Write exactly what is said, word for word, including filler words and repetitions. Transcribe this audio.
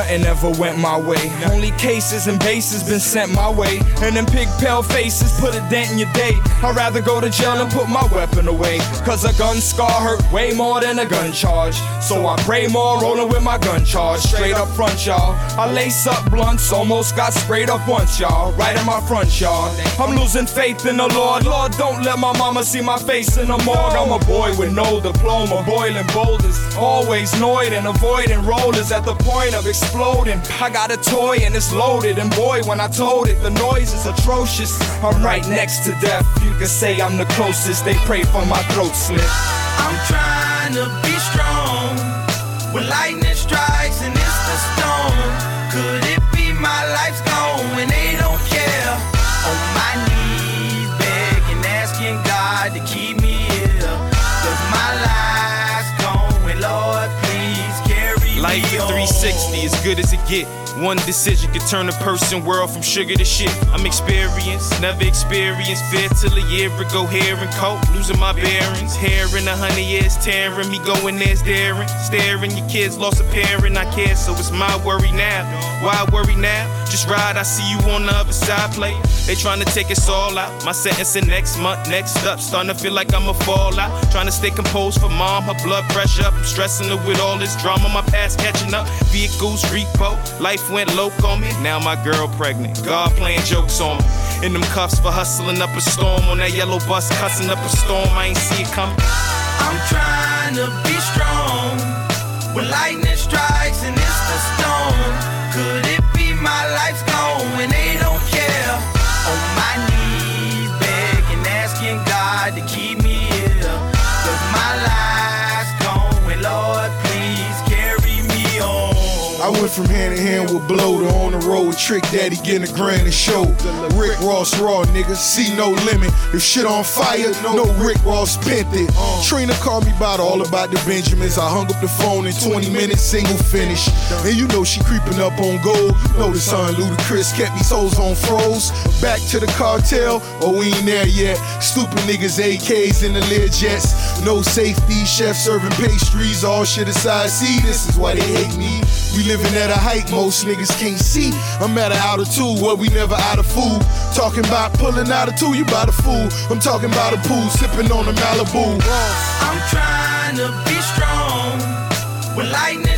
nothing ever went my way. Only cases and bases been sent my way. And them pig pale faces put a dent in your day. I'd rather go to jail and put my weapon away. Cause a gun scar hurt way more than a gun charge. So I pray more rolling with my gun charge. Straight up front, y'all. I lace up blunts, almost got sprayed up once, y'all. Right in my front yard. I'm losing faith in the Lord. Lord, don't let my mama see my face in the morgue. I'm a boy with no diploma, boiling boulders. Always annoyed and avoiding rollers at the point of exploding. I got a toy and it's loaded. And boy, when I told it, the noise is atrocious. I'm right next to death. You can say I'm the closest. They pray for my throat slit. I'm trying to be strong when lightning strikes and it's the storm. Could it be my life's gone when they don't care? On my knees, begging, asking God to keep me here. Cause my life's gone when Lord, please carry me on. Life at three sixty, as good as it get. One decision could turn a person world from sugar to shit. I'm experienced, never experienced fear till a year ago. Hair and coat, losing my bearings. Hair in a hundred years tearing, me going there's daring. Staring, your kids lost a parent, I care, so it's my worry now. Why worry now? Just ride, I see you on the other side, play. They trying to take us all out. My sentence in next month, next up. Starting to feel like I'ma fall out. Trying to stay composed for mom, her blood pressure up. I'm stressing her with all this drama, my past catching up. Vehicles, repo, life went low on me. Now my girl pregnant. God playing jokes on me. In them cuffs for hustling up a storm. On that yellow bus cussing up a storm. I ain't see it coming. I'm trying to be strong when lightning strikes and it's the storm. Could it be my life's gone when they don't care? On my knees, begging, asking God to keep me here. Cause my life's gone when Lord, please carry me on. I went from hand to hand with Blow to on the road with Trick Daddy getting a grand and show. Rick Ross raw, nigga, see no limit. If shit on fire, no Rick Ross pent it. Trina called me about all about the Benjamins. I hung up the phone in twenty minutes, single finish. And you know she creeping up on gold. You know the son Ludacris kept these hoes on froze. Back to the cartel, oh we ain't there yet. Stupid niggas, A Ks in the Learjets. No safety, chef serving pastries, all shit aside. See, this is why they hate me. We living at a height most niggas can't see. I'm at an altitude where we never out of food. Talking about pulling out of two, you bout a fool. I'm talking about a pool, sipping on a Malibu. I'm trying to be strong when lightning